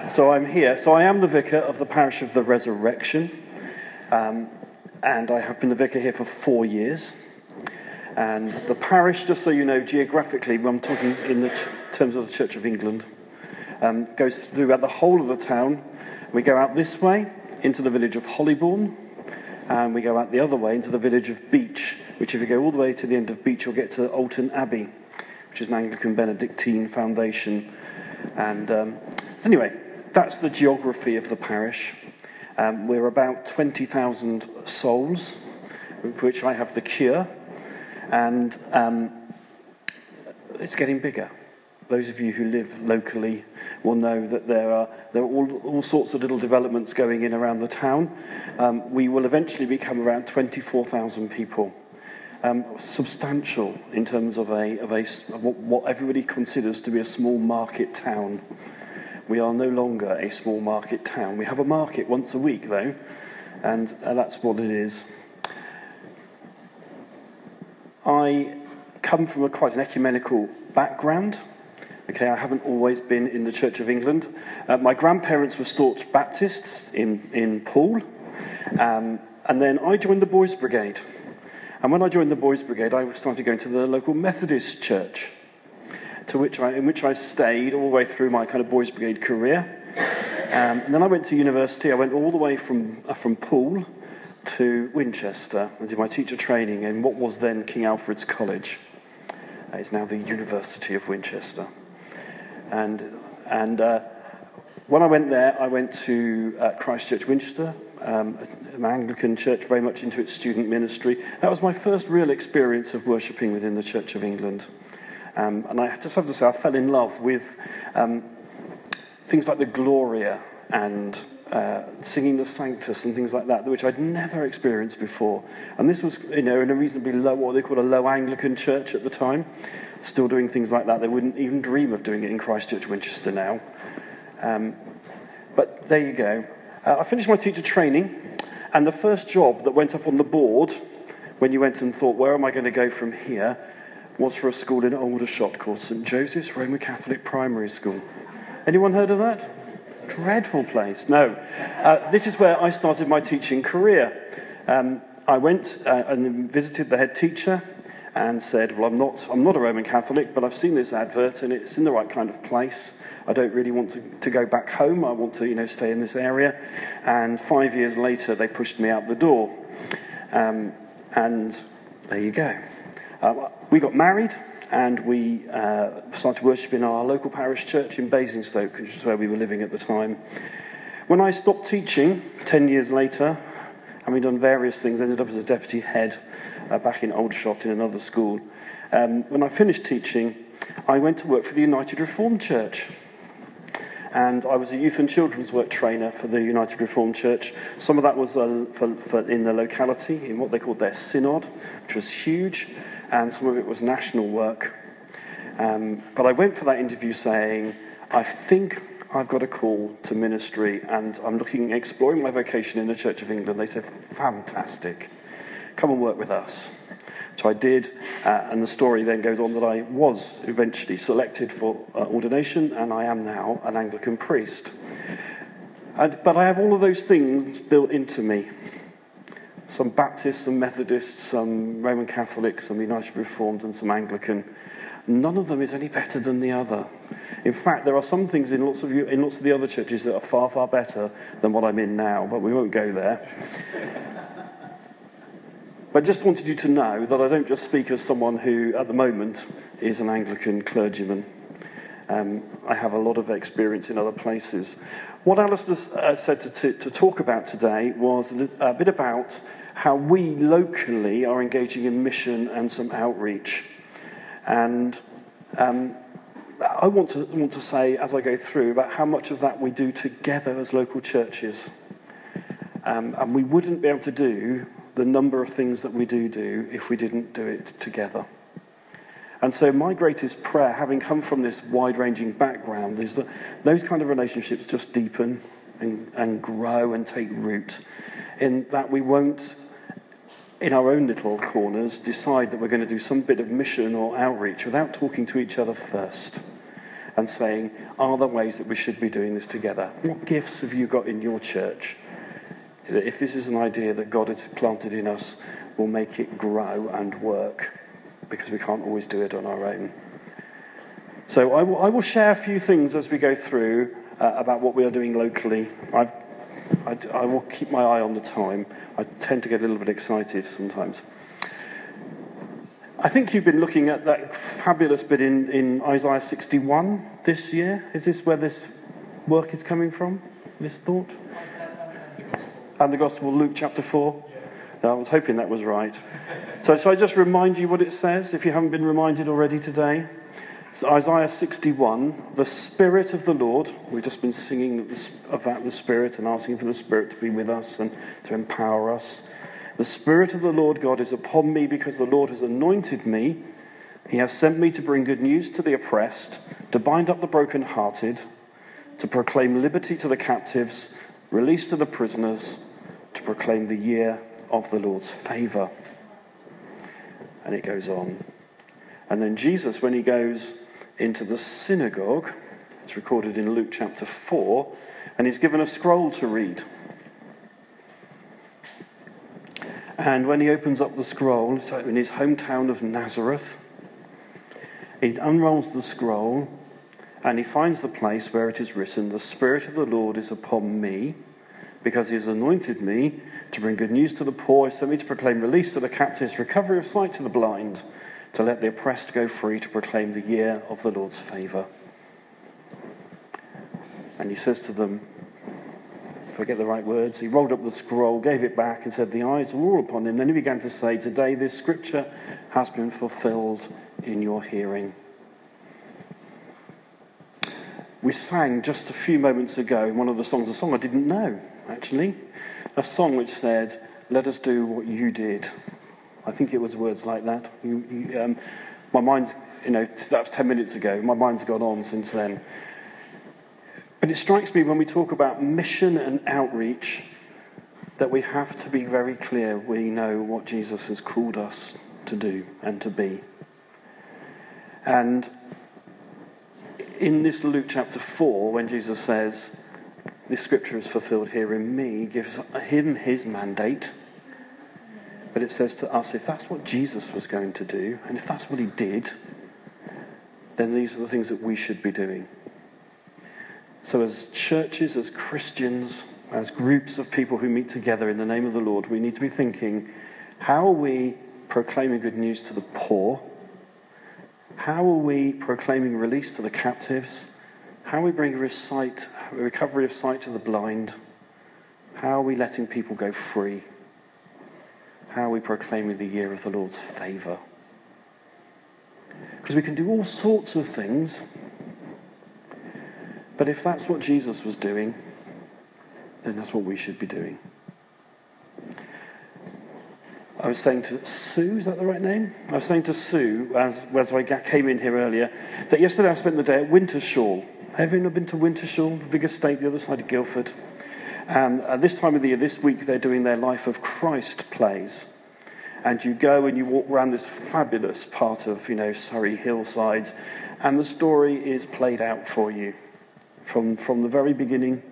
So I'm here. So I am the vicar of the parish of the Resurrection, and I have been the vicar here for 4 years. And the parish, just so you know, geographically, I'm talking in the terms of the Church of England, goes throughout the whole of the town. We go out this way into the village of Hollybourne, and we go out the other way into the village of Beech, which if you go all the way to the end of Beech, you'll get to Alton Abbey, which is an Anglican Benedictine foundation. And anyway, that's the geography of the parish. We're about 20,000 souls, of which I have the cure, and it's getting bigger. Those of you who live locally will know that there are all sorts of little developments going in around the town. We will eventually become around 24,000 people. Substantial in terms of what everybody considers to be a small market town. We are no longer a small market town. We have a market once a week, though, and that's what it is. I come from quite an ecumenical background. Okay, I haven't always been in the Church of England. My grandparents were staunch Baptists in Poole, and then I joined the Boys Brigade. And when I joined the Boys Brigade, I started going to the local Methodist church, in which I stayed all the way through my kind of Boys Brigade career. And then I went to university. I went all the way from Poole to Winchester and did my teacher training in what was then King Alfred's College. It's now the University of Winchester. And when I went there, I went to Christ Church Winchester, an Anglican church very much into its student ministry. That was my first real experience of worshipping within the Church of England. And I just have to say, I fell in love with things like the Gloria and singing the Sanctus and things like that, which I'd never experienced before. And this was, in a reasonably low, what they called a low Anglican church at the time, still doing things like that. They wouldn't even dream of doing it in Christ Church Winchester now. But there you go. I finished my teacher training, and the first job that went up on the board when you went and thought, where am I going to go from here, was for a school in Aldershot called St Joseph's Roman Catholic Primary School. Anyone heard of that? Dreadful place. No. This is where I started my teaching career. I went and visited the head teacher and said, well, I'm not a Roman Catholic, but I've seen this advert and it's in the right kind of place. I don't really want to go back home. I want to, stay in this area. And 5 years later, they pushed me out the door. And there you go. We got married, and we started worshipping in our local parish church in Basingstoke, which is where we were living at the time. When I stopped teaching, 10 years later, having done various things, ended up as a deputy head back in Aldershot in another school. When I finished teaching, I went to work for the United Reformed Church. And I was a youth and children's work trainer for the United Reformed Church. Some of that was for in the locality, in what they called their synod, which was huge, and some of it was national work. But I went for that interview saying, I think I've got a call to ministry, and I'm exploring my vocation in the Church of England. They said, fantastic, come and work with us. So I did, and the story then goes on that I was eventually selected for ordination, and I am now an Anglican priest. But I have all of those things built into me. Some Baptists, some Methodists, some Roman Catholics, some United Reformed, and some Anglican. None of them is any better than the other. In fact, there are some things in lots of the other churches that are far, far better than what I'm in now, but we won't go there. But I just wanted you to know that I don't just speak as someone who, at the moment, is an Anglican clergyman. I have a lot of experience in other places. What Alistair said to talk about today was a bit about how we locally are engaging in mission and some outreach. And I want to say, as I go through, about how much of that we do together as local churches. And we wouldn't be able to do the number of things that we do if we didn't do it together. And so my greatest prayer, having come from this wide-ranging background, is that those kind of relationships just deepen and grow and take root, in that we won't, in our own little corners, decide that we're going to do some bit of mission or outreach without talking to each other first. and saying, are there ways that we should be doing this together? What gifts have you got in your church? If this is an idea that God has planted in us, we'll make it grow and work, because we can't always do it on our own. So I will share a few things as we go through about what we are doing locally. I will keep my eye on the time. I tend to get a little bit excited sometimes. I think you've been looking at that fabulous bit in Isaiah 61 this year. Is this where this work is coming from, this thought? And the Gospel, Luke chapter 4? No, I was hoping that was right. So I just remind you what it says, if you haven't been reminded already today. So Isaiah 61, the Spirit of the Lord. We've just been singing about the Spirit and asking for the Spirit to be with us and to empower us. The Spirit of the Lord God is upon me because the Lord has anointed me. He has sent me to bring good news to the oppressed, to bind up the brokenhearted, to proclaim liberty to the captives, release to the prisoners, to proclaim the year of the Lord's favour. And it goes on. And then Jesus, when he goes into the synagogue, it's recorded in Luke chapter 4, and he's given a scroll to read. And when he opens up the scroll, it's in his hometown of Nazareth, he unrolls the scroll and he finds the place where it is written, the Spirit of the Lord is upon me, because he has anointed me to bring good news to the poor. He sent me to proclaim release to the captives, recovery of sight to the blind, to let the oppressed go free, to proclaim the year of the Lord's favour. And he says to them, forget the right words, he rolled up the scroll, gave it back and said, the eyes were all upon him. Then he began to say, today this scripture has been fulfilled in your hearing. We sang just a few moments ago in one of the songs, a song I didn't know, actually, a song which said, let us do what you did. I think it was words like that. My mind's, that was 10 minutes ago. My mind's gone on since then. But it strikes me when we talk about mission and outreach that we have to be very clear we know what Jesus has called us to do and to be. And in this Luke chapter 4, when Jesus says, this scripture is fulfilled here in me, gives him his mandate. But it says to us, if that's what Jesus was going to do, and if that's what he did, then these are the things that we should be doing. So as churches, as Christians, as groups of people who meet together in the name of the Lord, we need to be thinking, how are we proclaiming good news to the poor? How are we proclaiming release to the captives? How are we bringing recovery of sight to the blind? How are we letting people go free? How are we proclaiming the year of the Lord's favour? Because we can do all sorts of things, but if that's what Jesus was doing, then that's what we should be doing. I was saying to Sue, is that the right name? I was saying to Sue, as I came in here earlier, that yesterday I spent the day at Wintershall. Have you ever been to Wintershall, the big estate the other side of Guildford? And at this time of the year, this week, they're doing their Life of Christ plays. And you go and you walk around this fabulous part of, Surrey hillsides, and the story is played out for you from the very beginning,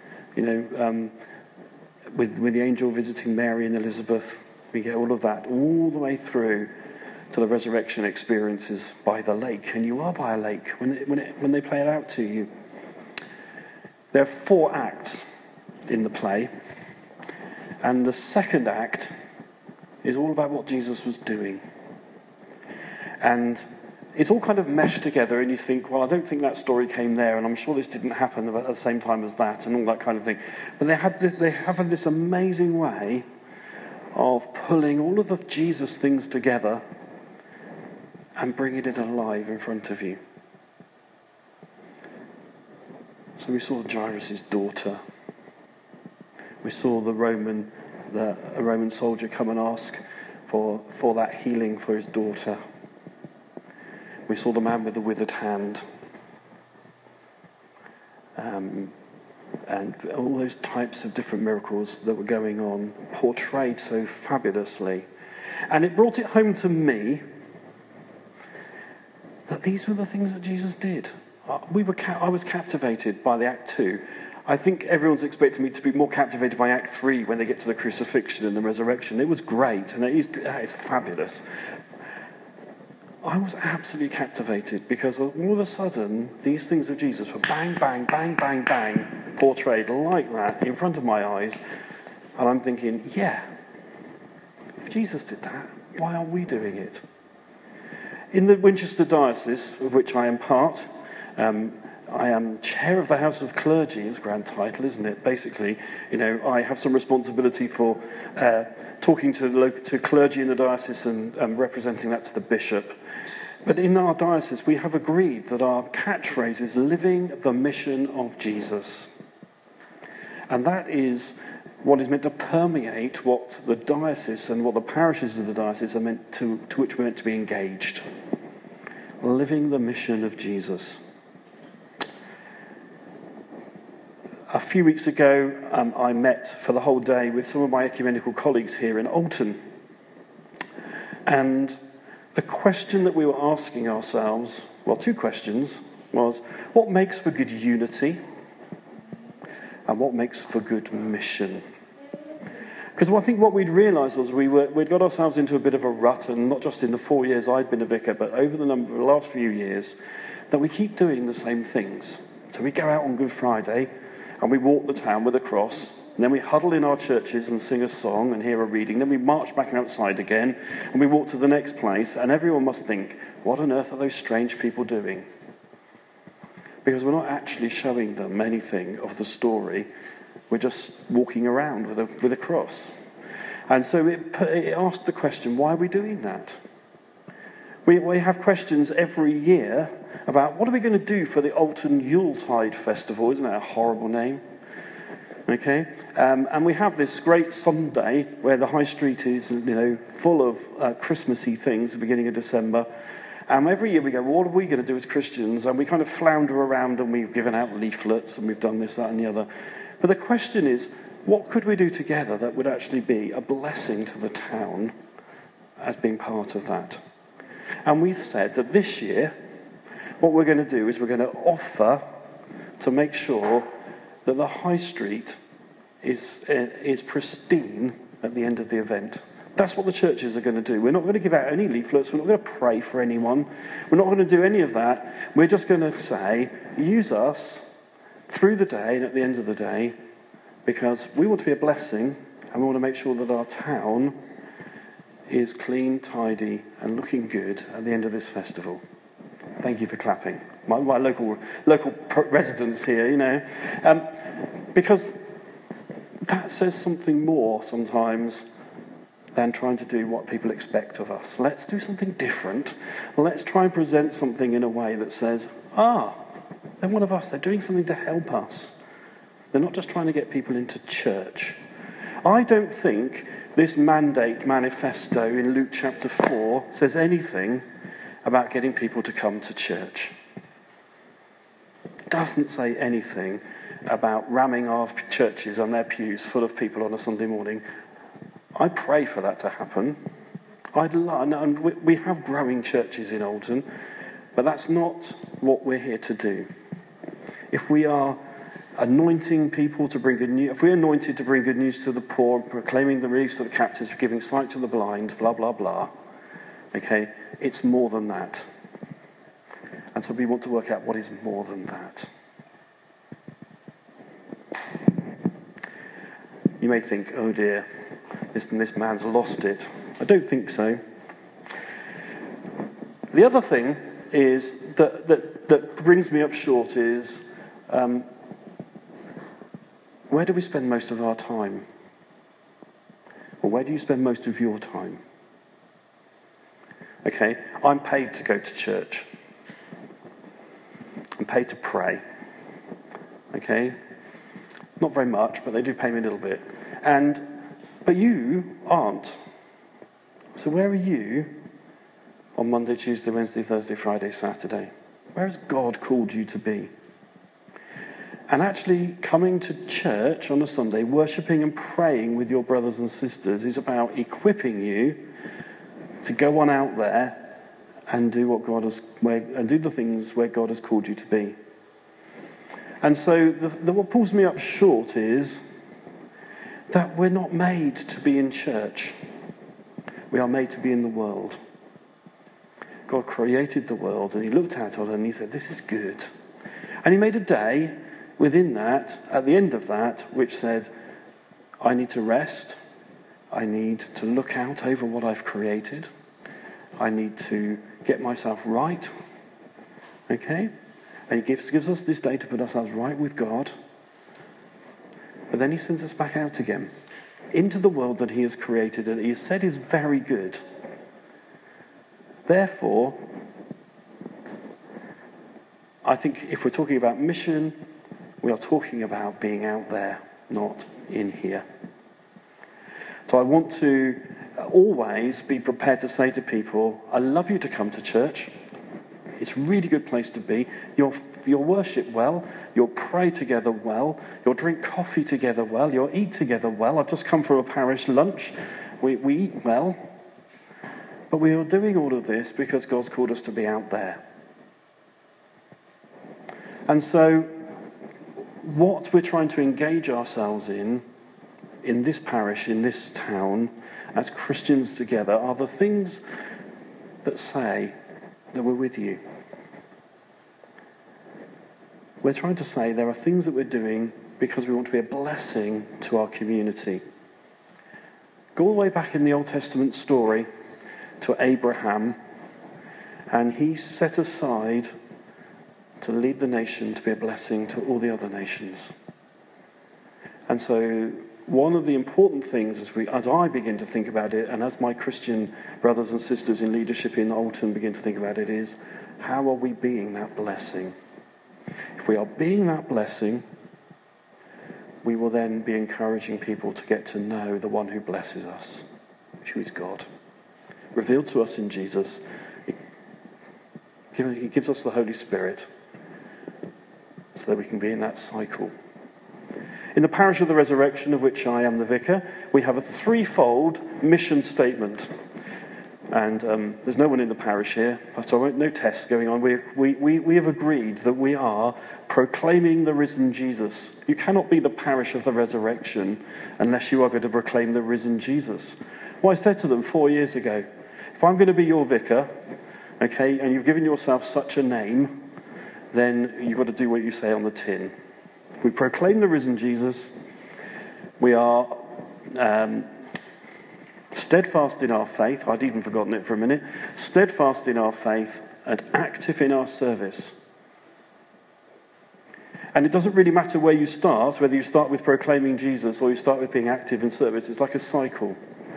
with the angel visiting Mary and Elizabeth. We get all of that all the way through to the resurrection experiences by the lake, and you are by a lake when they play it out to you. There are 4 acts in the play, and the second act is all about what Jesus was doing. And it's all kind of meshed together, and you think, well, I don't think that story came there, and I'm sure this didn't happen at the same time as that, and all that kind of thing. But they have this amazing way of pulling all of the Jesus things together and bringing it alive in front of you. So we saw Jairus' daughter. We saw a Roman soldier come and ask for that healing for his daughter. We saw the man with the withered hand. And all those types of different miracles that were going on, portrayed so fabulously. And it brought it home to me that these were the things that Jesus did. I was captivated by the Act 2. I think everyone's expecting me to be more captivated by Act 3 when they get to the crucifixion and the resurrection. It was great, and that is fabulous. I was absolutely captivated because all of a sudden, these things of Jesus were bang, bang, bang, bang, bang, portrayed like that in front of my eyes. And I'm thinking, yeah, if Jesus did that, why aren't we doing it? In the Winchester Diocese, of which I am part, I am chair of the House of Clergy. It's a grand title, isn't it? Basically, I have some responsibility for talking to clergy in the diocese and representing that to the bishop. But in our diocese, we have agreed that our catchphrase is living the mission of Jesus. And that is what is meant to permeate what the diocese and what the parishes of the diocese are meant to which we're meant to be engaged. Living the mission of Jesus. A few weeks ago, I met for the whole day with some of my ecumenical colleagues here in Alton. And the question that we were asking ourselves, well, two questions, was what makes for good unity and what makes for good mission? Because I think what we'd realised was we'd got ourselves into a bit of a rut, and not just in the 4 years I'd been a vicar, but over the last few years, that we keep doing the same things. So we go out on Good Friday and we walk the town with a cross, and then we huddle in our churches and sing a song and hear a reading. Then we march back outside again and we walk to the next place, and everyone must think, what on earth are those strange people doing? Because we're not actually showing them anything of the story. We're just walking around with a cross. And so it asked the question, why are we doing that? We have questions every year about what are we going to do for the Alton Yuletide Festival? Isn't that a horrible name? Okay, and we have this great Sunday where the high street is, full of Christmassy things at the beginning of December. And every year we go, well, what are we going to do as Christians? And we kind of flounder around and we've given out leaflets and we've done this, that, and the other. But the question is, what could we do together that would actually be a blessing to the town as being part of that? And we've said that this year, what we're going to do is we're going to offer to make sure that the high street is pristine at the end of the event. That's what the churches are going to do. We're not going to give out any leaflets. We're not going to pray for anyone. We're not going to do any of that. We're just going to say, use us through the day and at the end of the day, because we want to be a blessing and we want to make sure that our town is clean, tidy and looking good at the end of this festival. Thank you for clapping. My local residents here, because that says something more sometimes than trying to do what people expect of us. Let's do something different. Let's try and present something in a way that says, they're one of us. They're doing something to help us. They're not just trying to get people into church. I don't think this mandate manifesto in Luke chapter 4 says anything about getting people to come to church. It doesn't say anything about ramming our churches and their pews full of people on a Sunday morning. I pray for that to happen. And we have growing churches in Alton, but that's not what we're here to do. If we are anointing people to bring good news, if we're anointed to bring good news to the poor, proclaiming the release of the captives, giving sight to the blind, blah, blah, blah, okay, it's more than that. And so we want to work out what is more than that. You may think, oh dear, this man's lost it. I don't think so. The other thing is that brings me up short is, where do we spend most of our time? Or where do you spend most of your time? Okay, I'm paid to go to church. I'm paid to pray. Okay? Not very much, but they do pay me a little bit. But you aren't. So where are you on Monday, Tuesday, Wednesday, Thursday, Friday, Saturday? Where has God called you to be? And actually coming to church on a Sunday, worshipping and praying with your brothers and sisters is about equipping you to go on out there and do the things where God has called you to be. And so what pulls me up short is that we're not made to be in church. We are made to be in the world. God created the world, and he looked at it and he said, this is good. And he made a day within that, at the end of that, which said, I need to rest. I need to look out over what I've created. I need to get myself right. Okay? And he gives us this day to put ourselves right with God. But then he sends us back out again into the world that he has created, that he has said is very good. Therefore, I think if we're talking about mission, we are talking about being out there, not in here. So I want to always be prepared to say to people, I love you to come to church. It's a really good place to be. You'll worship well. You'll pray together well. You'll drink coffee together well. You'll eat together well. I've just come from a parish lunch. We eat well. But we are doing all of this because God's called us to be out there. And so what we're trying to engage ourselves in this parish, in this town, as Christians together, are the things that say that we're with you. We're trying to say there are things that we're doing because we want to be a blessing to our community. Go all the way back in the Old Testament story to Abraham, and he set aside to lead the nation to be a blessing to all the other nations. And so one of the important things as I begin to think about it, and as my Christian brothers and sisters in leadership in Alton begin to think about it, is how are we being that blessing? If we are being that blessing, we will then be encouraging people to get to know the one who blesses us, who is God. Revealed to us in Jesus. He gives us the Holy Spirit so that we can be in that cycle. In the Parish of the Resurrection, of which I am the vicar, we have a threefold mission statement. And there's no one in the parish here, so no tests going on. We have agreed that we are proclaiming the risen Jesus. You cannot be the Parish of the Resurrection unless you are going to proclaim the risen Jesus. Well, I said to them 4 years ago, if I'm going to be your vicar, okay, and you've given yourself such a name, then you've got to do what you say on the tin. We proclaim the risen Jesus. We are steadfast in our faith. I'd even forgotten it for a minute. Steadfast in our faith and active in our service. And it doesn't really matter where you start, whether you start with proclaiming Jesus or you start with being active in service. It's like a cycle.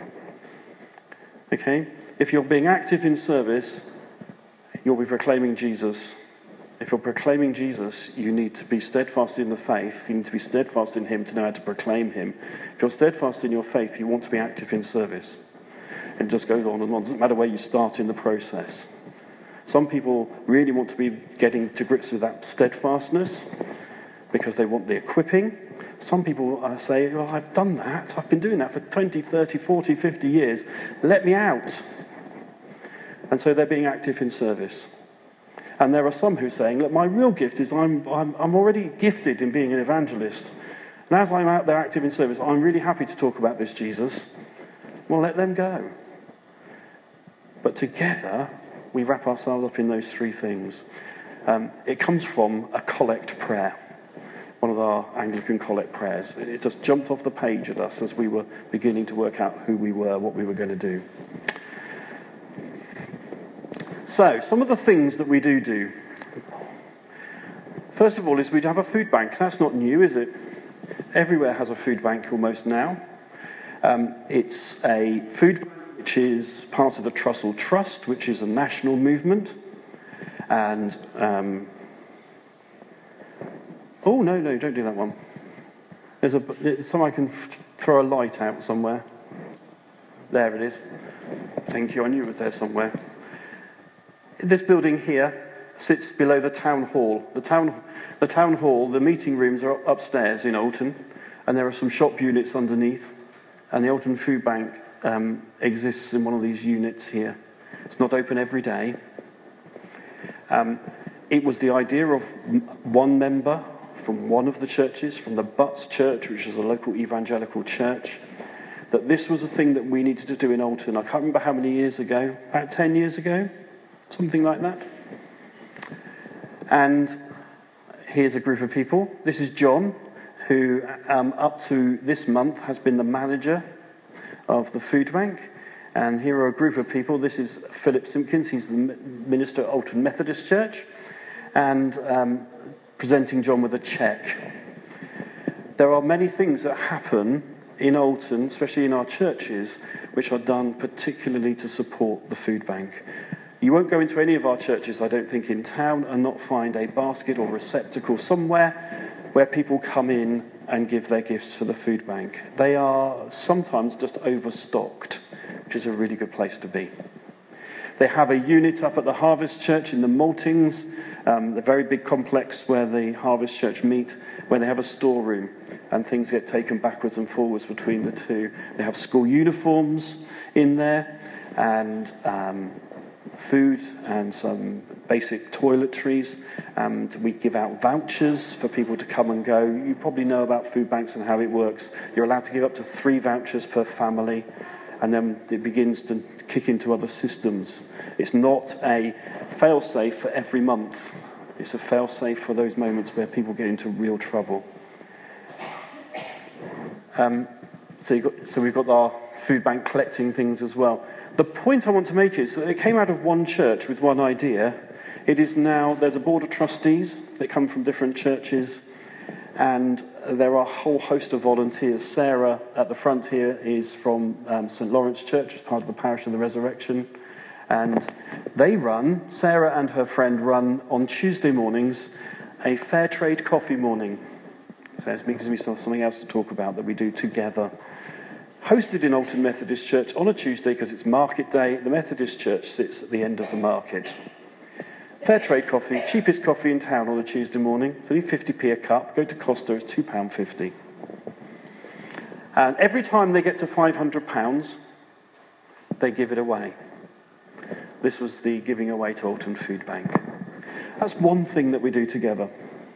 Okay? If you're being active in service, you'll be proclaiming Jesus. If you're proclaiming Jesus, you need to be steadfast in the faith. You need to be steadfast in him to know how to proclaim him. If you're steadfast in your faith, you want to be active in service. And it just goes on and on. It doesn't matter where you start in the process. Some people really want to be getting to grips with that steadfastness because they want the equipping. Some people say, well, I've done that. I've been doing that for 20, 30, 40, 50 years. Let me out. And so they're being active in service. And there are some who are saying, look, my real gift is I'm already gifted in being an evangelist. And as I'm out there active in service, I'm really happy to talk about this Jesus. Well, let them go. But together, we wrap ourselves up in those three things. It comes from a collect prayer, one of our Anglican collect prayers. It just jumped off the page at us as we were beginning to work out who we were, what we were going to do. So, some of the things that we do. First of all is we'd have a food bank. That's not new, is it? Everywhere has a food bank almost now. It's a food bank which is part of the Trussell Trust, which is a national movement. And, oh, no, don't do that one. There's some I can throw a light out somewhere. There it is. Thank you, I knew it was there somewhere. This building here sits below the town hall. The town hall, the meeting rooms are upstairs in Alton, and there are some shop units underneath, and the Alton Food Bank exists in one of these units here. It's not open every day, It was the idea of one member from one of the churches, from the Butts Church, which is a local evangelical church, that this was a thing that we needed to do in Alton. I can't remember how many years ago, about 10 years ago, something like that. And here's a group of people. This is John, who up to this month has been the manager of the food bank. And here are a group of people. This is Philip Simpkins. He's the minister at Alton Methodist Church. And presenting John with a cheque. There are many things that happen in Alton, especially in our churches, which are done particularly to support the food bank. You won't go into any of our churches, I don't think, in town and not find a basket or receptacle somewhere where people come in and give their gifts for the food bank. They are sometimes just overstocked, which is a really good place to be. They have a unit up at the Harvest Church in the Maltings, the very big complex where the Harvest Church meet, where they have a storeroom and things get taken backwards and forwards between the two. They have school uniforms in there and food and some basic toiletries. We give out vouchers for people to come and go. You probably know about food banks and how it works. You're allowed to give up to 3 vouchers per family, and then it begins to kick into other systems. It's not a fail-safe for every month. It's a fail-safe for those moments where people get into real trouble. So we've got our food bank collecting things as well. The point I want to make is that it came out of one church with one idea. It is now, there's a board of trustees that come from different churches, and there are a whole host of volunteers. Sarah at the front here is from St. Lawrence Church as part of the Parish of the Resurrection. And Sarah and her friend run on Tuesday mornings a fair trade coffee morning. So it gives me something else to talk about that we do together. Hosted in Alton Methodist Church on a Tuesday because it's market day. The Methodist Church sits at the end of the market. Fair trade coffee, cheapest coffee in town on a Tuesday morning. It's only 50p a cup. Go to Costa, it's £2.50. And every time they get to £500, they give it away. This was the giving away to Alton Food Bank. That's one thing that we do together.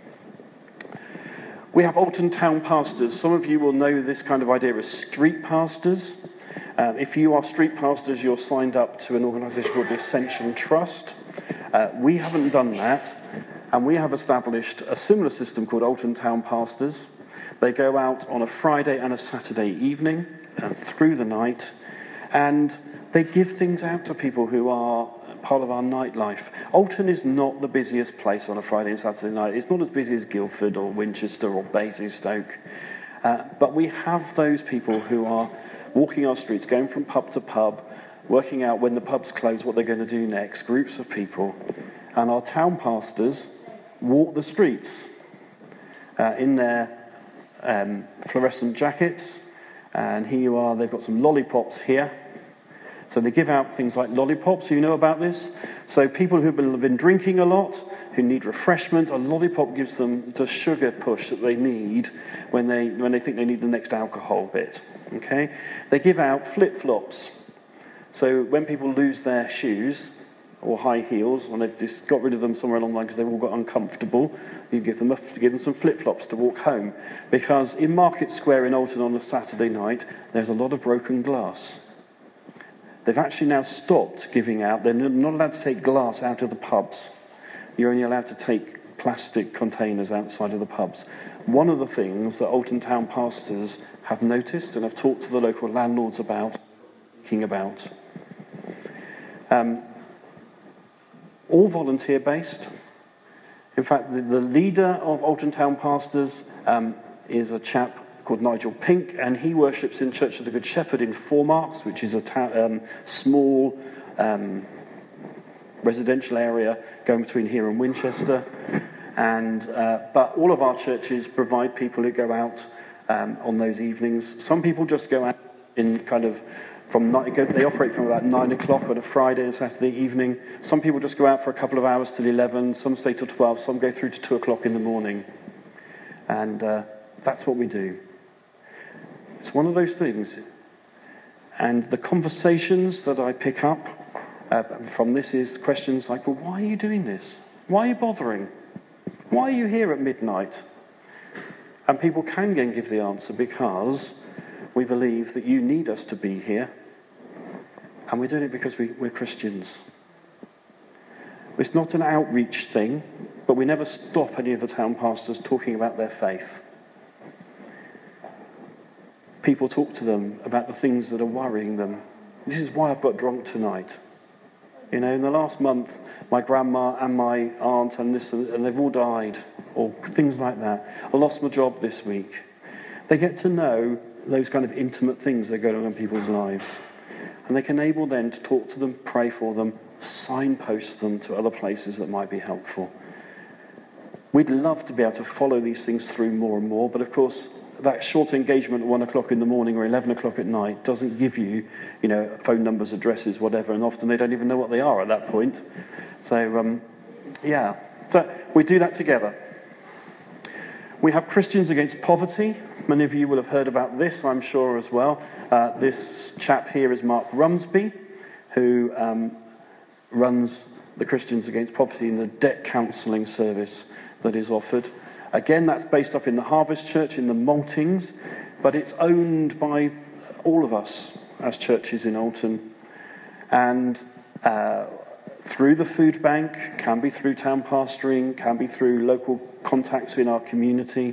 We have Alton Town Pastors. Some of you will know this kind of idea as street pastors. If you are street pastors, you're signed up to an organisation called the Ascension Trust. We haven't done that, and we have established a similar system called Alton Town Pastors. They go out on a Friday and a Saturday evening and through the night, and they give things out to people who are part of our nightlife. Alton is not the busiest place on a Friday and Saturday night. It's not as busy as Guildford or Winchester or Basingstoke. But we have those people who are walking our streets, going from pub to pub, working out when the pubs close what they're going to do next, groups of people. And our town pastors walk the streets in their fluorescent jackets. And here you are, they've got some lollipops here. So they give out things like lollipops. You know about this? So people who've been drinking a lot, who need refreshment, a lollipop gives them the sugar push that they need when they think they need the next alcohol bit. Okay? They give out flip-flops. So when people lose their shoes or high heels, and they've just got rid of them somewhere along the line because they've all got uncomfortable, you give them some flip-flops to walk home. Because in Market Square in Alton on a Saturday night, there's a lot of broken glass. They've actually now stopped giving out. They're not allowed to take glass out of the pubs. You're only allowed to take plastic containers outside of the pubs. One of the things that Alton Town pastors have noticed and have talked to the local landlords about, thinking about. All volunteer-based. In fact, the leader of Alton Town pastors is a chap called Nigel Pink, and he worships in Church of the Good Shepherd in Four Marks, which is a small residential area going between here and Winchester. But all of our churches provide people who go out on those evenings. Some people just go out in kind of they operate from about 9 o'clock on a Friday and Saturday evening. Some people just go out for a couple of hours till 11, some stay till 12, some go through to 2 o'clock in the morning. And that's what we do. It's one of those things. And the conversations that I pick up from this is questions like, well, why are you doing this? Why are you bothering? Why are you here at midnight? And people can then give the answer because we believe that you need us to be here, and we're doing it because we're Christians. It's not an outreach thing, but we never stop any of the town pastors talking about their faith. People talk to them about the things that are worrying them. This is why I've got drunk tonight. You know, in the last month, my grandma and my aunt and they've all died, or things like that. I lost my job this week. They get to know those kind of intimate things that go on in people's lives. And they can enable them to talk to them, pray for them, signpost them to other places that might be helpful. We'd love to be able to follow these things through more and more, but of course, that short engagement at 1 o'clock in the morning or 11 o'clock at night doesn't give you, phone numbers, addresses, whatever, and often they don't even know what they are at that point. So, So we do that together. We have Christians Against Poverty. Many of you will have heard about this, I'm sure, as well. This chap here is Mark Rumsby, who runs the Christians Against Poverty in the debt counselling service that is offered. Again, that's based up in the Harvest Church in the Maltings, but it's owned by all of us as churches in Alton. And through the food bank, can be through town pastoring, can be through local contacts in our community.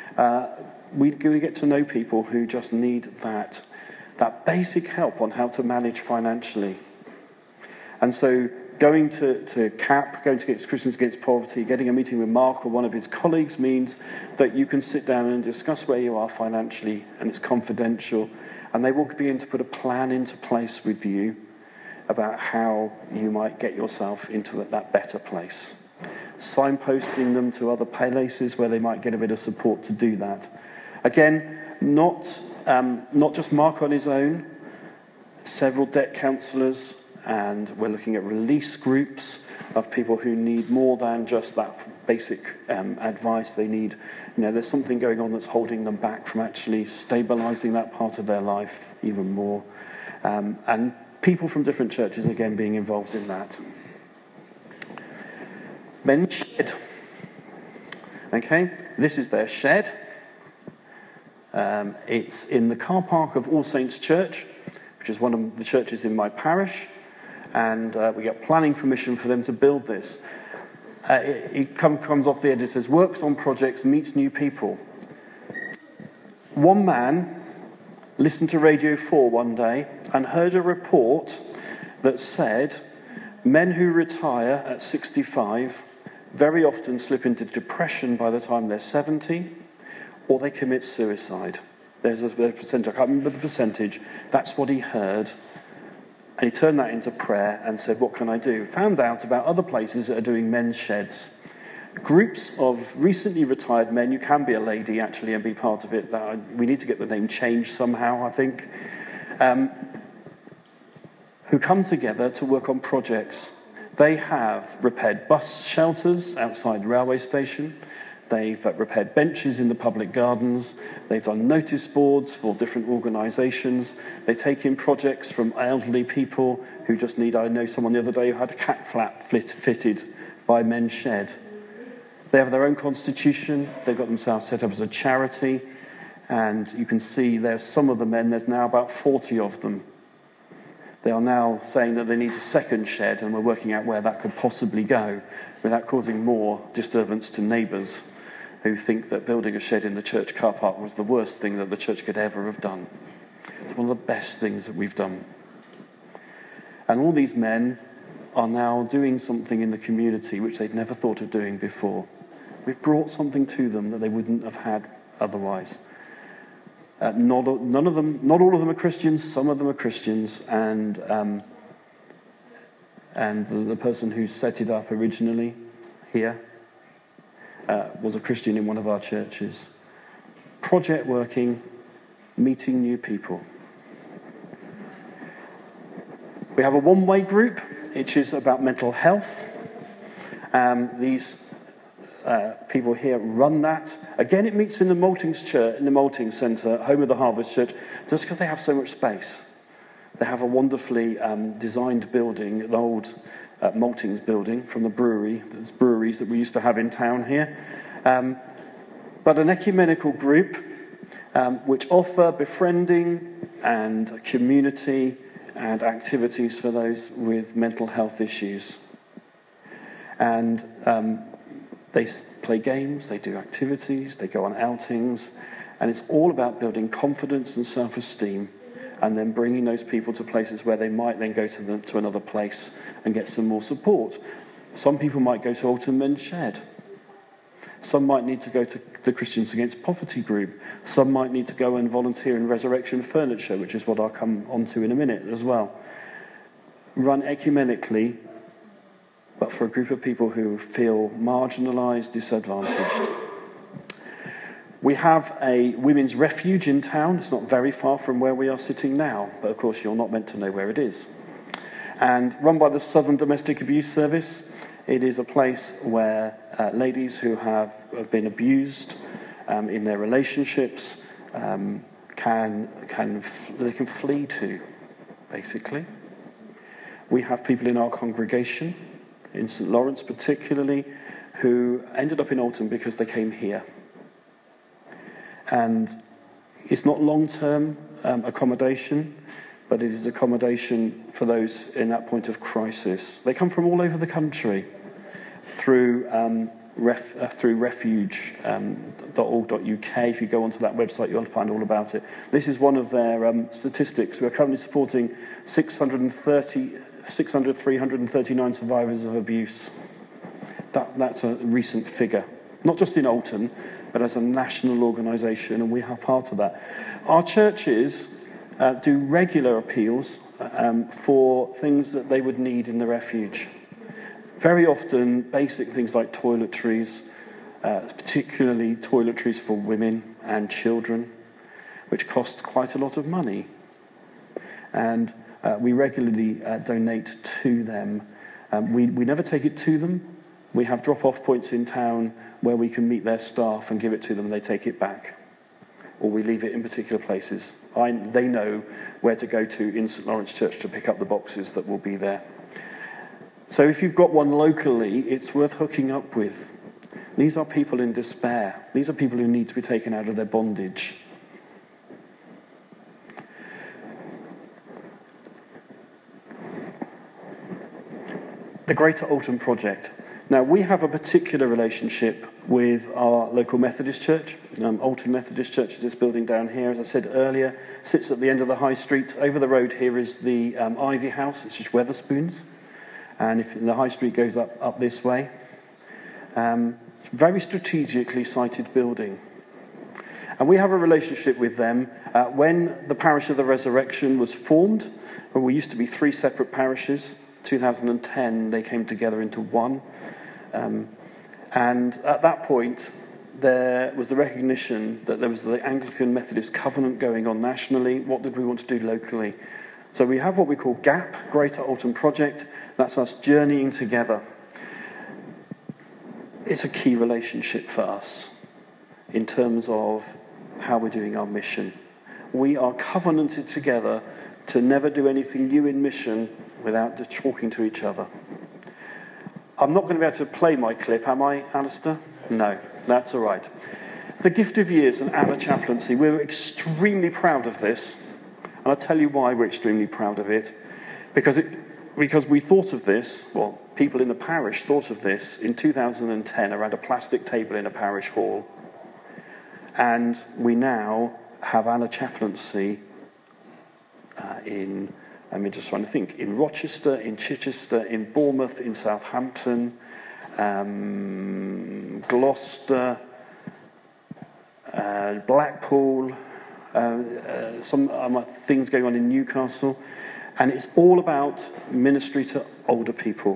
We get to know people who just need that basic help on how to manage financially. And so going to CAP, going to Christians Against Poverty, getting a meeting with Mark or one of his colleagues means that you can sit down and discuss where you are financially, and it's confidential. And they will begin to put a plan into place with you about how you might get yourself into that better place. Signposting them to other places where they might get a bit of support to do that. Again, not just Mark on his own, several debt counsellors, and we're looking at release groups of people who need more than just that basic advice. They need, there's something going on that's holding them back from actually stabilising that part of their life even more. And people from different churches, again, being involved in that. Men's Shed. Okay, this is their shed. It's in the car park of All Saints Church, which is one of the churches in my parish. And we get planning permission for them to build this. It comes off the edge. It says, works on projects, meets new people. One man listened to Radio 4 one day and heard a report that said men who retire at 65 very often slip into depression by the time they're 70, or they commit suicide. There's a percentage, I can't remember the percentage. That's what he heard. And he turned that into prayer and said, what can I do? Found out about other places that are doing men's sheds. Groups of recently retired men, you can be a lady actually and be part of it. We need to get the name changed somehow, I think. Who come together to work on projects. They have repaired bus shelters outside the railway station. They've repaired benches in the public gardens. They've done notice boards for different organisations. They take in projects from elderly people who just need, I know someone the other day who had a cat flap fitted by Men's Shed. They have their own constitution. They've got themselves set up as a charity. And you can see there's some of the men, there's now about 40 of them. They are now saying that they need a second shed, and we're working out where that could possibly go without causing more disturbance to neighbours who think that building a shed in the church car park was the worst thing that the church could ever have done. It's one of the best things that we've done. And all these men are now doing something in the community which they'd never thought of doing before. We've brought something to them that they wouldn't have had otherwise. Not all of them are Christians. Some of them are Christians, and the person who set it up originally here was a Christian in one of our churches. Project working, meeting new people. We have a one-way group, which is about mental health. These people here run that. Again, it meets in the Maltings Church, in the Maltings Centre, home of the Harvest Church, just because they have so much space. They have a wonderfully designed building, an old maltings building from the brewery. There's breweries that we used to have in town here. But an ecumenical group which offer befriending and community and activities for those with mental health issues. And they play games, they do activities, they go on outings, and it's all about building confidence and self-esteem and then bringing those people to places where they might then go to another place and get some more support. Some people might go to Alton Men's Shed. Some might need to go to the Christians Against Poverty group. Some might need to go and volunteer in Resurrection Furniture, which is what I'll come on to in a minute as well. Run ecumenically, but for a group of people who feel marginalised, disadvantaged. We have a women's refuge in town. It's not very far from where we are sitting now, but of course you're not meant to know where it is. And run by the Southern Domestic Abuse Service. It is a place where ladies who have been abused in their relationships can flee to, basically. We have people in our congregation, in St Lawrence particularly, who ended up in Alton because they came here. And it's not long-term accommodation, but it is accommodation for those in that point of crisis. They come from all over the country through refuge.org.uk. If you go onto that website, you'll find all about it. This is one of their statistics. We're currently supporting 339 survivors of abuse. That's a recent figure. Not just in Alton, but as a national organisation, and we are part of that. Our churches do regular appeals for things that they would need in the refuge. Very often, basic things like toiletries, particularly toiletries for women and children, which cost quite a lot of money. And we regularly donate to them. We never take it to them. We have drop-off points in town where we can meet their staff and give it to them, they take it back. Or we leave it in particular places. They know where to go to in St Lawrence Church to pick up the boxes that will be there. So if you've got one locally, it's worth hooking up with. These are people in despair. These are people who need to be taken out of their bondage. The Greater Alton Project. Now, we have a particular relationship with our local Methodist church. Alton Methodist Church is this building down here, as I said earlier, sits at the end of the high street. Over the road here is the Ivy House, it's just Wetherspoons. And if the high street goes up this way, very strategically sited building. And we have a relationship with them. When the Parish of the Resurrection was formed, well, we used to be 3 separate parishes. 2010, they came together into one. And at that point, there was the recognition that there was the Anglican Methodist covenant going on nationally. What did we want to do locally? So we have what we call GAP, Greater Alton Project. That's us journeying together. It's a key relationship for us in terms of how we're doing our mission. We are covenanted together to never do anything new in mission without just talking to each other. I'm not going to be able to play my clip, am I, Alistair? No, that's all right. The Gift of Years and Anna Chaplaincy. We're extremely proud of this. And I'll tell you why we're extremely proud of it. Because we thought of this, well, people in the parish thought of this in 2010 around a plastic table in a parish hall. And we now have Anna Chaplaincy in Rochester, in Chichester, in Bournemouth, in Southampton, Gloucester, Blackpool, some things going on in Newcastle. And it's all about ministry to older people.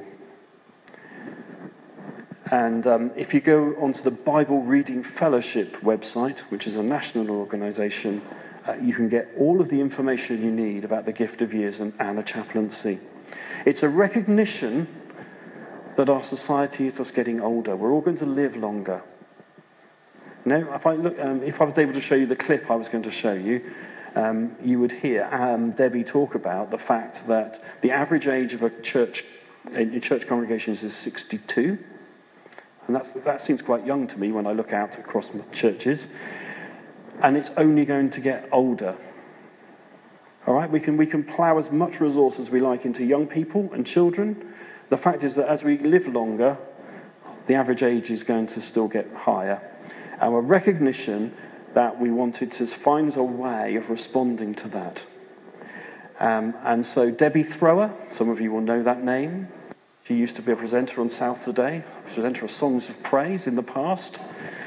And if you go onto the Bible Reading Fellowship website, which is a national organisation, you can get all of the information you need about the Gift of Years and Anna Chaplaincy. It's a recognition that our society is just getting older. We're all going to live longer. Now, if I was able to show you the clip I was going to show you, you would hear Debbie talk about the fact that the average age of a church in church congregations is 62. And that seems quite young to me when I look out across churches. And it's only going to get older. All right, we can plough as much resource as we like into young people and children. The fact is that as we live longer, the average age is going to still get higher. Our recognition that we wanted to find a way of responding to that. And so Debbie Thrower, some of you will know that name. She used to be a presenter on South Today, a presenter of Songs of Praise in the past.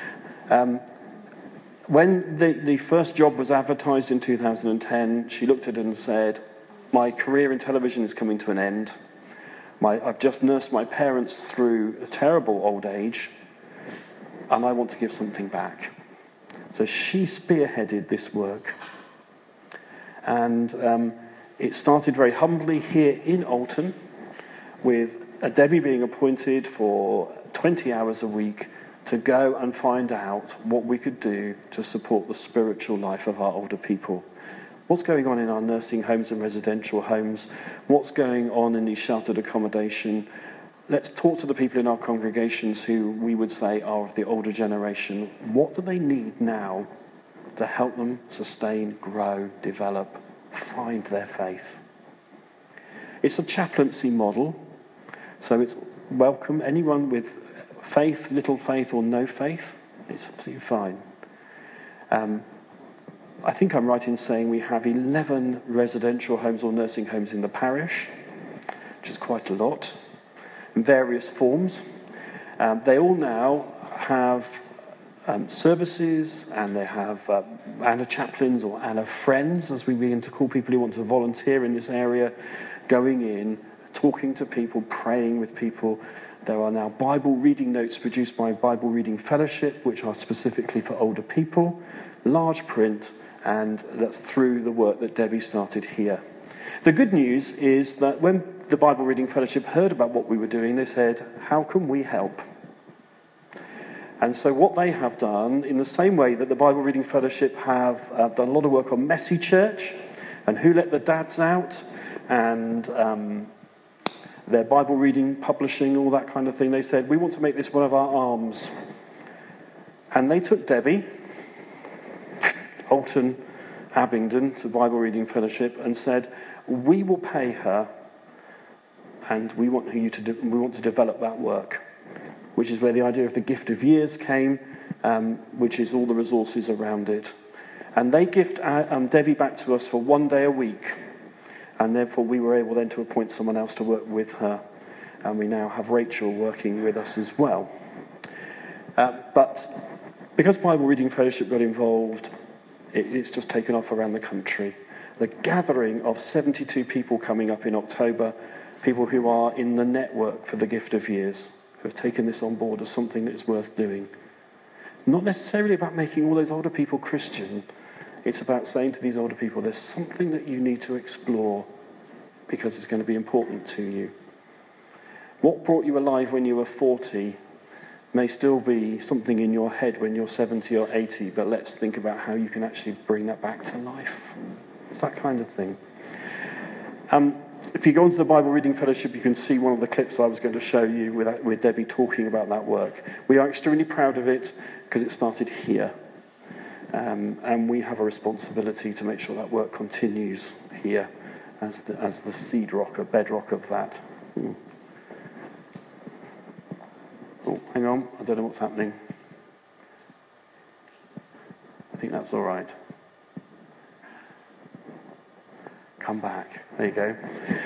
When the first job was advertised in 2010, she looked at it and said, my career in television is coming to an end. I've just nursed my parents through a terrible old age, and I want to give something back. So she spearheaded this work. And it started very humbly here in Alton, with Debbie being appointed for 20 hours a week to go and find out what we could do to support the spiritual life of our older people. What's going on in our nursing homes and residential homes? What's going on in these sheltered accommodation? Let's talk to the people in our congregations who we would say are of the older generation. What do they need now to help them sustain, grow, develop, find their faith? It's a chaplaincy model, so it's welcome. Anyone with faith, little faith or no faith, it's absolutely fine. I think I'm right in saying we have 11 residential homes or nursing homes in the parish, which is quite a lot, in various forms. They all now have services, and they have Anna chaplains or Anna friends, as we begin to call people who want to volunteer in this area, going in, talking to people, praying with people. There are now Bible reading notes produced by Bible Reading Fellowship, which are specifically for older people, large print, and that's through the work that Debbie started here. The good news is that when the Bible Reading Fellowship heard about what we were doing, they said, how can we help? And so what they have done, in the same way that the Bible Reading Fellowship have done a lot of work on Messy Church and Who Let the Dads Out, and their Bible reading, publishing, all that kind of thing, they said, we want to make this one of our arms. And they took Debbie, Alton, Abingdon, to Bible Reading Fellowship and said, we will pay her, and we want to develop that work, which is where the idea of the gift of years came, which is all the resources around it. And they gift Debbie back to us for 1 day a week. And therefore, we were able then to appoint someone else to work with her. And we now have Rachel working with us as well. But because Bible Reading Fellowship got involved, it's just taken off around the country. The gathering of 72 people coming up in October, people who are in the network for the Gift of Years, who have taken this on board as something that is worth doing. It's not necessarily about making all those older people Christian. It's about saying to these older people, there's something that you need to explore because it's going to be important to you. What brought you alive when you were 40 may still be something in your head when you're 70 or 80, but let's think about how you can actually bring that back to life. It's that kind of thing. If you go into the Bible Reading Fellowship, you can see one of the clips I was going to show you with Debbie talking about that work. We are extremely proud of it because it started here. And we have a responsibility to make sure that work continues here as the seed rock, a bedrock of that. Oh, hang on, I don't know what's happening. I think that's all right. Come back. There you go.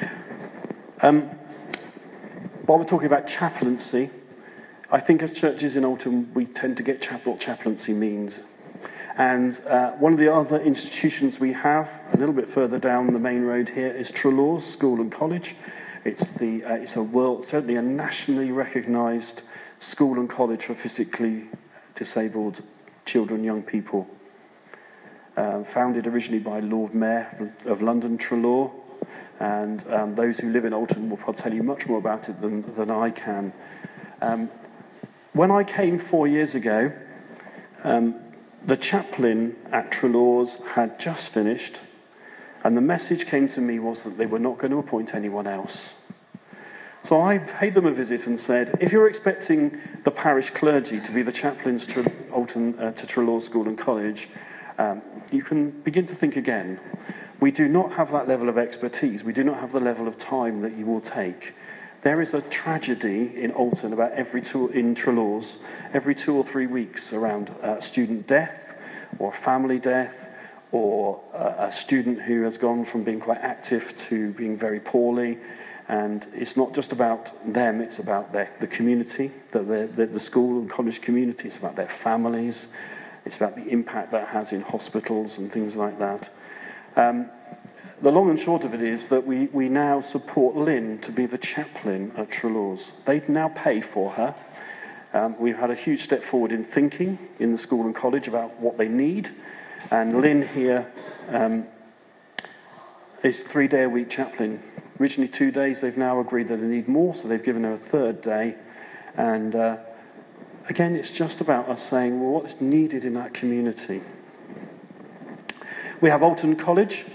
While we're talking about chaplaincy, I think as churches in Alton, we tend to get what chaplaincy means. And one of the other institutions we have, a little bit further down the main road here, is Treloar's School and College. It's certainly a nationally recognised school and college for physically disabled children, young people. Founded originally by Lord Mayor of London, Treloar, and those who live in Alton will probably tell you much more about it than I can. When I came 4 years ago, the chaplain at Trelaws had just finished, and the message came to me was that they were not going to appoint anyone else. So I paid them a visit and said, if you're expecting the parish clergy to be the chaplains to Trelaws School and College, you can begin to think again. We do not have that level of expertise. We do not have the level of time that you will take. There is a tragedy in Alton in Trelaws every 2 or 3 weeks around student death or family death or a student who has gone from being quite active to being very poorly. And it's not just about them, it's about the community, the school and college community. It's about their families. It's about the impact that has in hospitals and things like that. The long and short of it is that we now support Lynn to be the chaplain at Trelaws. They now pay for her. We've had a huge step forward in thinking in the school and college about what they need. And Lynn here is 3-day-a-week chaplain. Originally 2 days, they've now agreed that they need more, so they've given her a 3rd day. And again, it's just about us saying, well, what's needed in that community? We have Alton College.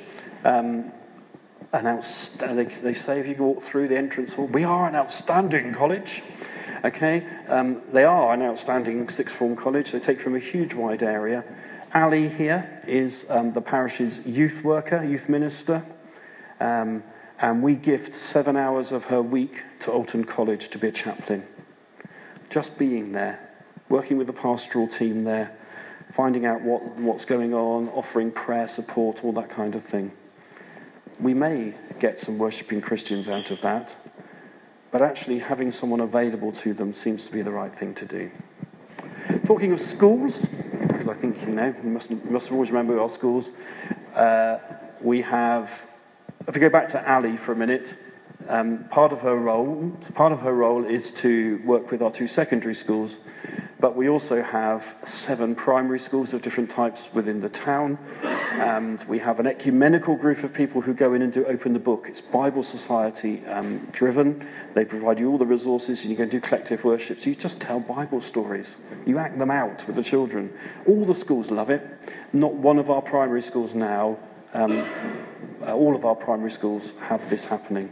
They say if you walk through the entrance hall, we are an outstanding college. Okay, they are an outstanding sixth form college. They take from a huge wide area. Ali here is the parish's youth worker, youth minister, and we gift 7 hours of her week to Alton College to be a chaplain. Just being there, working with the pastoral team there, finding out what's going on, offering prayer support, all that kind of thing. We may get some worshipping Christians out of that, but actually having someone available to them seems to be the right thing to do. Talking of schools, because I think, we must always remember our schools, we have, if we go back to Ali for a minute, part of her role is to work with our 2 secondary schools, but we also have 7 primary schools of different types within the town, and we have an ecumenical group of people who go in and do Open the Book. It's Bible Society driven. They provide you all the resources, and you can do collective worship. So you just tell Bible stories. You act them out with the children. All the schools love it. Not one of our primary schools now, all of our primary schools have this happening.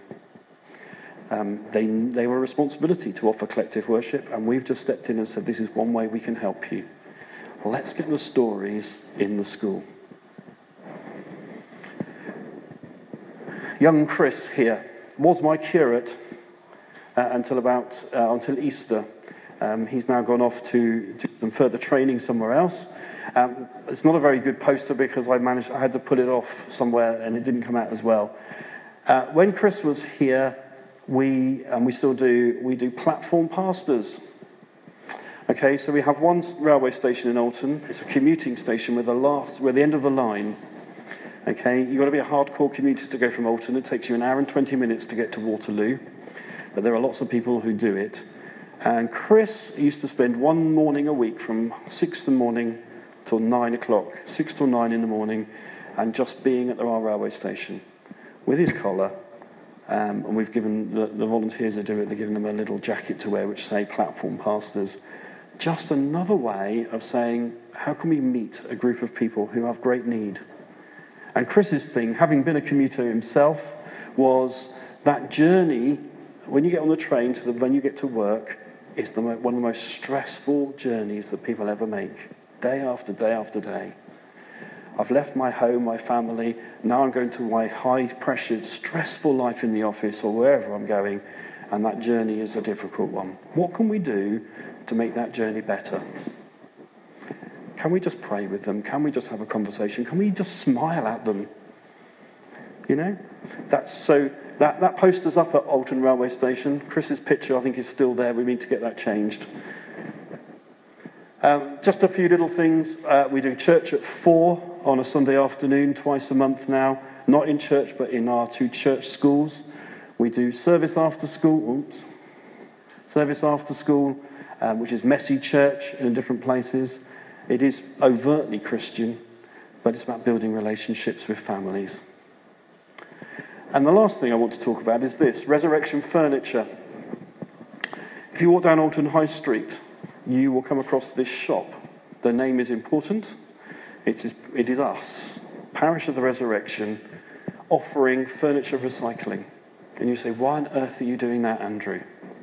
They were a responsibility to offer collective worship, and we've just stepped in and said, this is one way we can help you. Let's get the stories in the school. Young Chris here was my curate until Easter. He's now gone off to do some further training somewhere else. It's not a very good poster because I had to pull it off somewhere and it didn't come out as well. When Chris was here, we still do platform pastors. Okay, so we have one railway station in Alton. It's a commuting station we're the end of the line. Okay, you've got to be a hardcore commuter to go from Alton. It takes you 1 hour and 20 minutes to get to Waterloo, but there are lots of people who do it. And Chris used to spend one morning a week from 6 in the morning till 9 o'clock, 6 till 9 in the morning, and just being at our railway station with his collar. And we've given the volunteers who do it, they've given them a little jacket to wear which say platform pastors. Just another way of saying, how can we meet a group of people who have great need? And Chris's thing, having been a commuter himself, was that journey, when you get on the train to when you get to work, is one of the most stressful journeys that people ever make, day after day after day. I've left my home, my family, now I'm going to my high-pressured, stressful life in the office or wherever I'm going, and that journey is a difficult one. What can we do to make that journey better? Can we just pray with them? Can we just have a conversation? Can we just smile at them? That poster's up at Alton Railway Station. Chris's picture, I think, is still there. We need to get that changed. Just a few little things. We do church at 4 on a Sunday afternoon, twice a month now. Not in church, but in our 2 church schools. We do service after school, which is messy church in different places. It is overtly Christian, but it's about building relationships with families. And the last thing I want to talk about is this, Resurrection Furniture. If you walk down Alton High Street, you will come across this shop. The name is important. It is us, Parish of the Resurrection, offering furniture recycling. And you say, why on earth are you doing that, Andrew?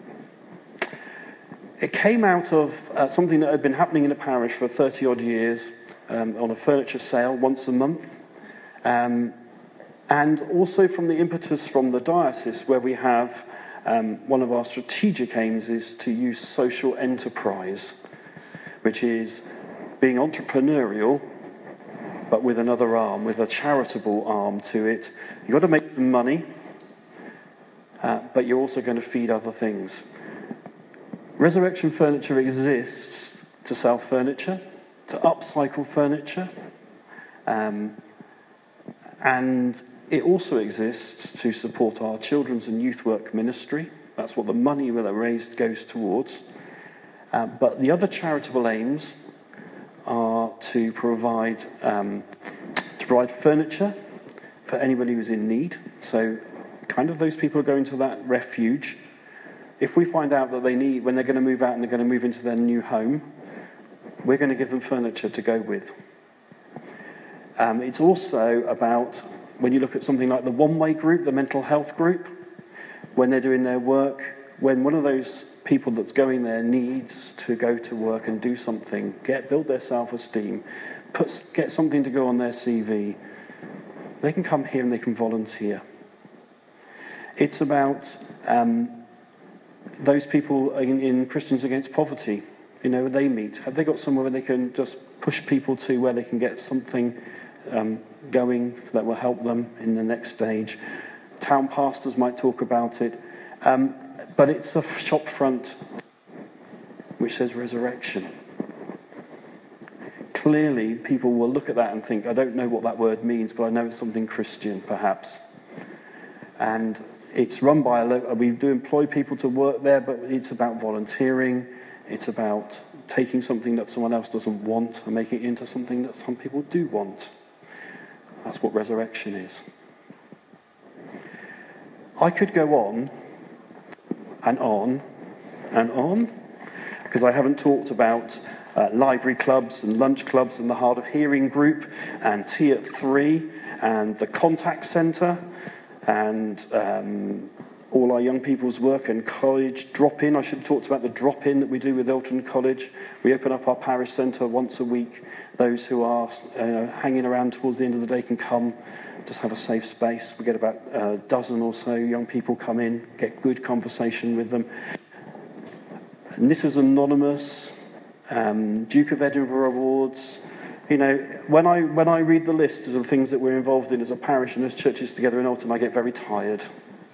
It came out of something that had been happening in the parish for 30 odd years, on a furniture sale once a month. And also from the impetus from the diocese, where we have one of our strategic aims is to use social enterprise, which is being entrepreneurial, but with another arm, with a charitable arm to it. You've got to make some money, but you're also going to feed other things. Resurrection Furniture exists to sell furniture, to upcycle furniture, and it also exists to support our children's and youth work ministry. That's what the money that are raised goes towards. But the other charitable aims are to provide furniture for anybody who's in need. So kind of those people are going to that refuge. If we find out that they need, when they're going to move out and they're going to move into their new home, we're going to give them furniture to go with. It's also about, when you look at something like the one-way group, the mental health group, when they're doing their work, when one of those people that's going there needs to go to work and do something, build their self-esteem, get something to go on their CV, they can come here and they can volunteer. It's about those people in Christians Against Poverty. You know, they meet. Have they got somewhere where they can just push people to where they can get something going that will help them in the next stage? Town pastors might talk about it. But it's a shop front which says resurrection. Clearly, people will look at that and think, I don't know what that word means, but I know it's something Christian, perhaps. And it's run by we do employ people to work there, but it's about volunteering. It's about taking something that someone else doesn't want and making it into something that some people do want. That's what resurrection is. I could go on and on and on, because I haven't talked about library clubs and lunch clubs and the Hard of Hearing group and Tea at 3 and the contact centre and all our young people's work and college drop-in. I should have talked about the drop-in that we do with Ilton College. We open up our parish centre once a week. Those who are hanging around towards the end of the day can come, just have a safe space. We get about a dozen or so young people come in, get good conversation with them. And this is anonymous. Duke of Edinburgh Awards. You know, when I read the list of the things that we're involved in as a parish and as churches together in Alton, I get very tired.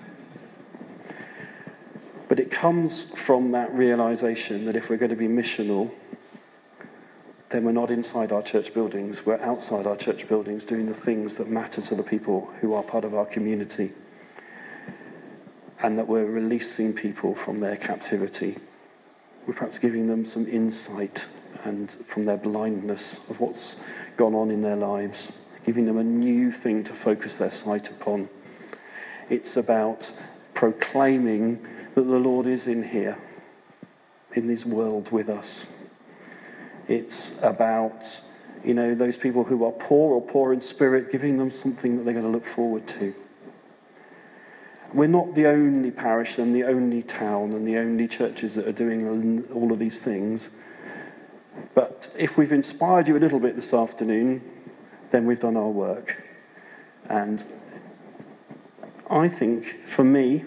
But it comes from that realisation that if we're going to be missional, then we're not inside our church buildings, we're outside our church buildings doing the things that matter to the people who are part of our community, and that we're releasing people from their captivity. We're perhaps giving them some insight and from their blindness of what's gone on in their lives, giving them a new thing to focus their sight upon. It's about proclaiming that the Lord is in here, in this world with us. It's about, those people who are poor or poor in spirit, giving them something that they're going to look forward to. We're not the only parish and the only town and the only churches that are doing all of these things. But if we've inspired you a little bit this afternoon, then we've done our work. And I think, for me,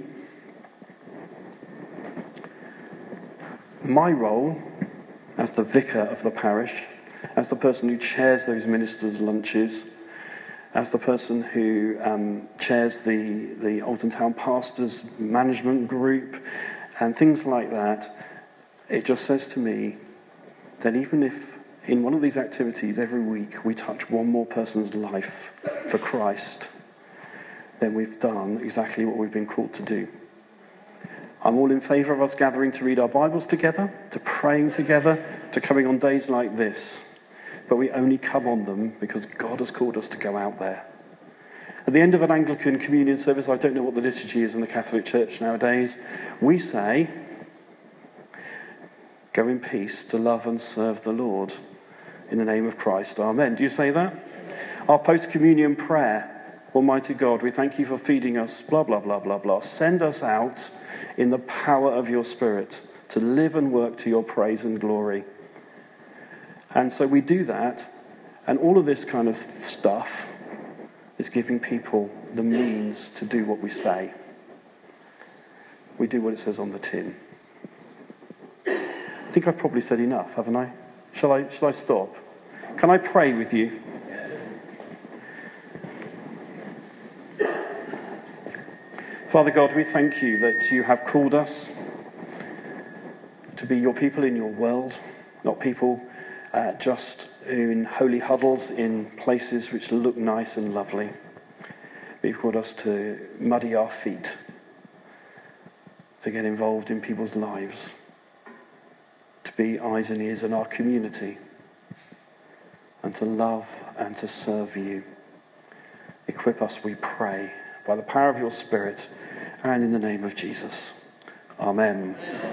my role as the vicar of the parish, as the person who chairs those ministers' lunches, as the person who chairs the Alton Town Pastors Management Group and things like that, it just says to me that even if in one of these activities every week we touch one more person's life for Christ, then we've done exactly what we've been called to do. I'm all in favour of us gathering to read our Bibles together, to praying together, to coming on days like this. But we only come on them because God has called us to go out there. At the end of an Anglican communion service, I don't know what the liturgy is in the Catholic Church nowadays, we say, go in peace to love and serve the Lord. In the name of Christ, amen. Do you say that? Our post-communion prayer, Almighty God, we thank you for feeding us, blah, blah, blah, blah, blah. Send us out in the power of your Spirit to live and work to your praise and glory. And so we do that, and all of this kind of stuff is giving people the means to do what we say. We do what it says on the tin. I think I've probably said enough, haven't I? Shall I stop? Can I pray with you? Father God, we thank you that you have called us to be your people in your world, not people just in holy huddles in places which look nice and lovely. But you've called us to muddy our feet, to get involved in people's lives, to be eyes and ears in our community, and to love and to serve you. Equip us, we pray, by the power of your Spirit and in the name of Jesus. Amen.